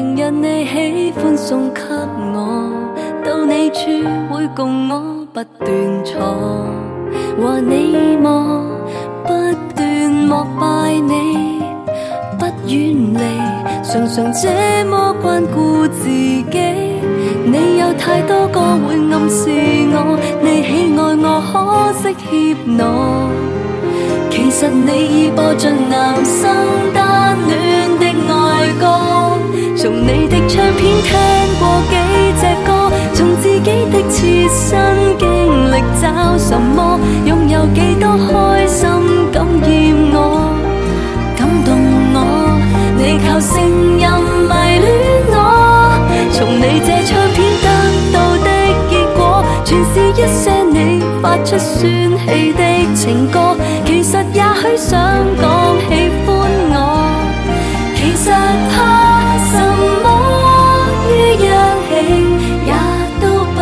明日你喜歡送給我，到你處會共我不斷坐，和你我不斷膜拜你，不遠離，常常這麼關顧自己。你有太多個會暗示我，你喜愛我，可惜怯懦。其實你已播盡男生單戀的愛歌，從你的唱片聽過幾隻歌，從自己的切身經歷找什麼，擁有幾多開心感染我，感動我，你靠聲音迷戀我，從你這唱片得到的結果，全是一些你發出宣氣的情歌。其實也許想講喜歡我，其實怕什麼於一起也都不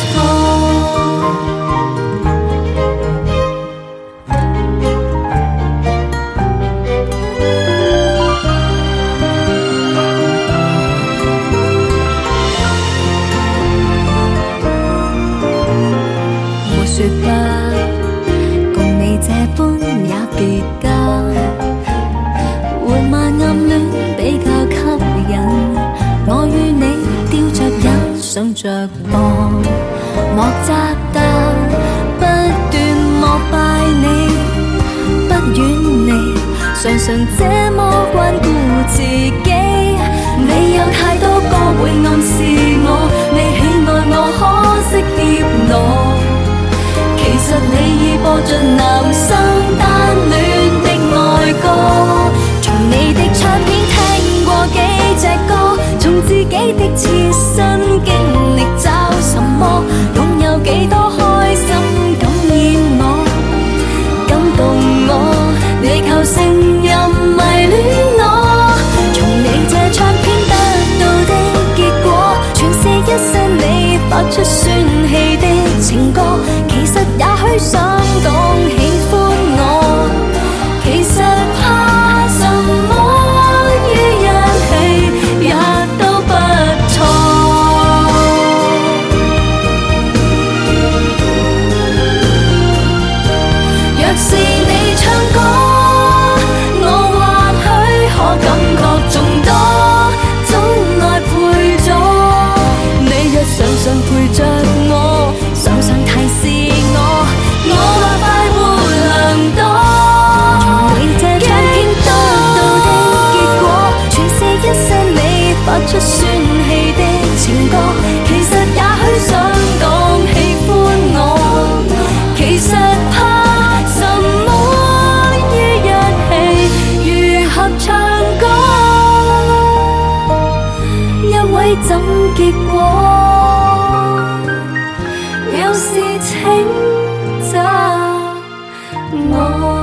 我說吧，共你這般也別假，緩慢暗戀比較吸引，我與你吊着癮，想着播莫扎特，不斷膜拜你，不遠離，常常這麼關顧自己。你有太多歌會暗示我，你喜愛我，可惜怯懦。其實你已播盡男生單戀的愛歌，從你的唱片聽過幾隻歌，從自己的切身經歷找什麼，擁有幾多開心感染我，感動我，你靠聲音迷戀我，從你這唱片得到的結果，全是一些你發出宣氣的情歌。其實也許想講喜歡我，其實怕什麼於一起也都不錯。若是你唱歌，我或許可感覺眾多，總愛陪咗你，若常常陪着我，常常提示我，我或快活良多。從你這唱片得到的結果，全是一些你發出宣氣的情歌。其實也許想講喜歡我，其實怕什麼於一起如合唱歌，一位怎結果？有事請責我。